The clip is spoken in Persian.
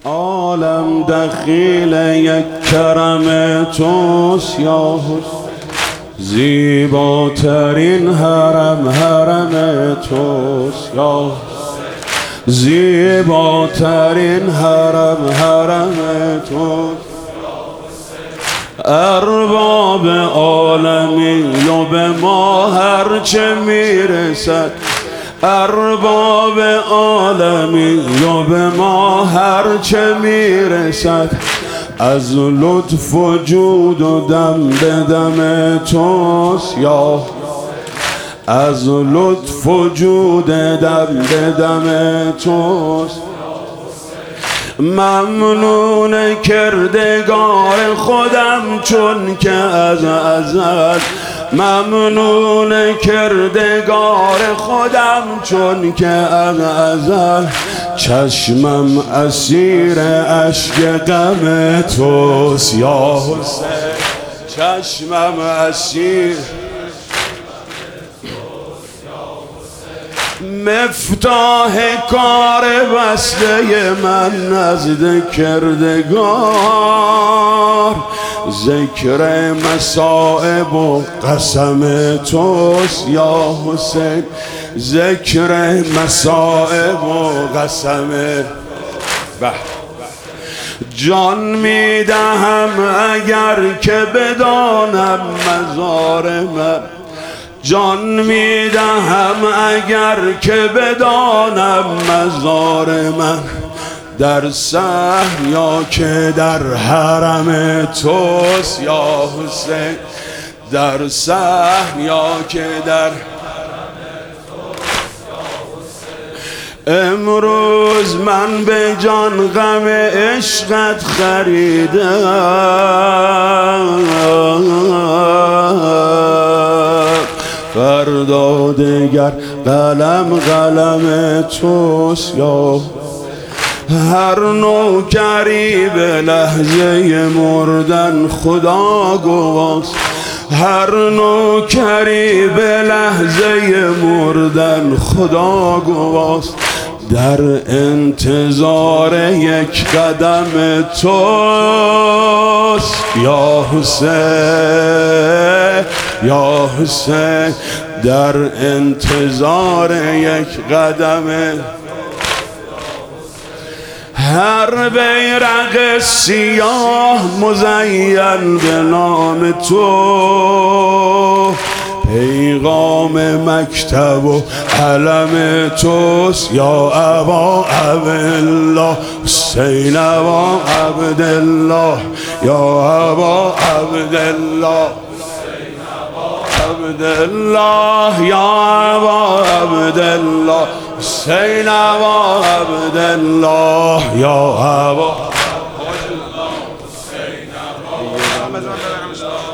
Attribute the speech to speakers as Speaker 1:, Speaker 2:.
Speaker 1: عالم دخیل یک کرم توست یا حسین، زیباترین حرم توست یا حسین، زیباترین حرم توست. ارباب عالمی و به ما هرچه میرسد، ارباب عالمی و به ما هرچه میرسد، از لطف و جود و دم به دم توست یا حسین، از لطف و جود دم به دم توست. ممنون کردگار خودم چون که از ازل، ممنون کردگار خودم چون که از ازل، چشمم اسیر اشک غم توست یا حسین، چشمم اسیر. مفتاح کار بسته من نزد کردگار، ذکر مصائب و قسم توست یا حسین، ذکر مصائب و قسم. جان میدهم اگر که بدانم مزار من، جان میدهم اگر که بدانم مزار من، در صحن یا که در حرم توست یا حسین، در صحن یا که در حرم توست یا حسین. امروز من به جان غم عشقت خریدم، فردا دگر قلم توست یا هر نوکری به لحظه مردن خدا گواست، هر نوکری به لحظه مردن خدا گواست، در انتظار یک قدم توست یا حسین، یا حسین، در انتظار یک قدم. هر بیرق سیاه مزین به نام تو، پیغام مکتب و علم توست یا ابا عبدالله، حسین ابا عبدالله، یا ابا عبدالله، عبدالله، یا ابا عبدالله، حسین ابا عبدالله، یا ابا عبدالله، حسین ابا عبدالله.